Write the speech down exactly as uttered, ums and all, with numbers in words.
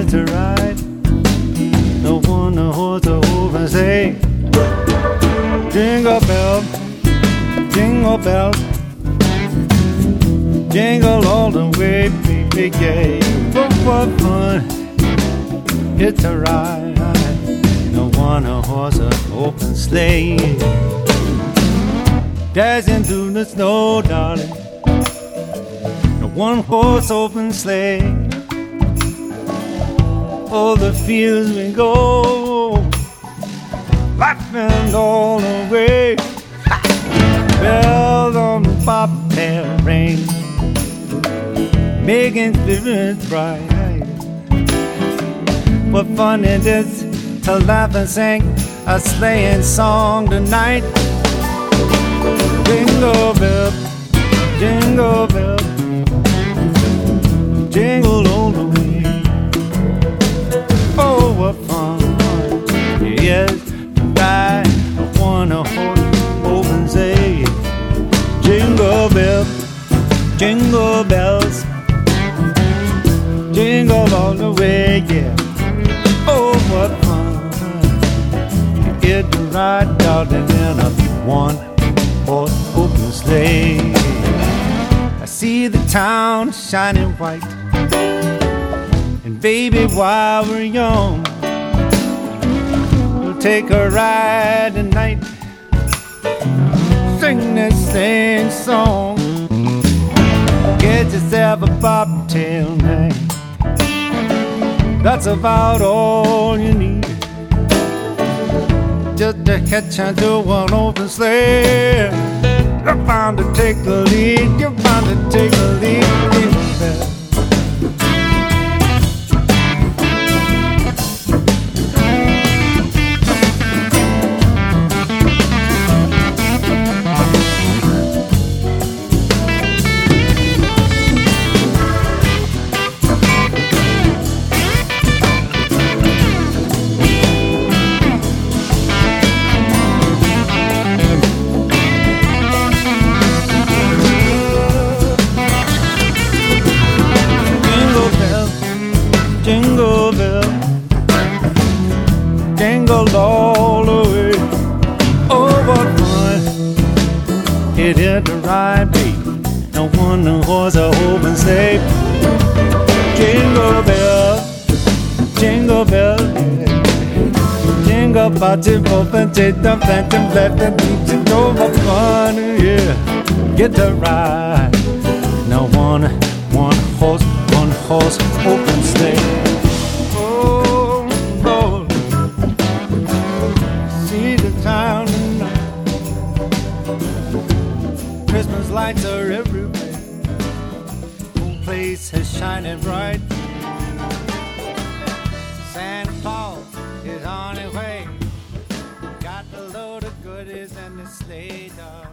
It's a ride. No one to horse to open sleigh. Jingle bell, jingle bells, jingle all the way, baby, yeah. What, what fun, it's a ride. No one a horse, a open sleigh. Dashing through the snow, darling. No one horse, open sleigh. All the fields we go, laughing all the way. Bells on the bobtail ring, making spirits bright. What fun it is to laugh and sing a sleighing song tonight. Jingle bell, jingle bell, jingle all the way. Oh, what fun, yes, ride on a horse, open sleigh. Jingle bell, jingle bells, jingle all the way, yeah. Oh, what fun, you get to ride, darling, in a one-horse open sleigh. I see the town shining white, and baby, while we're young, we'll take a ride tonight, sing this same song. Get yourself a bobtail name, that's about all you need, just to catch onto one open sleigh. You're bound to take the lead, you're bound to take the lead. Jingle bell, jingle all the way. Oh, what fun it is to ride, baby. No one no horse or open sleigh. Jingle bell, jingle bell, yeah. Jingle bell, jingle bell, jingle bell, jingle bell, jingle. What fun, yeah, get to ride. No one, one horse, one horse open sleigh. Oh, Lord, see the town tonight. Christmas lights are everywhere. Whole place is shining bright. Santa Claus is on his way. Got the load of goodies and the sleigh dog.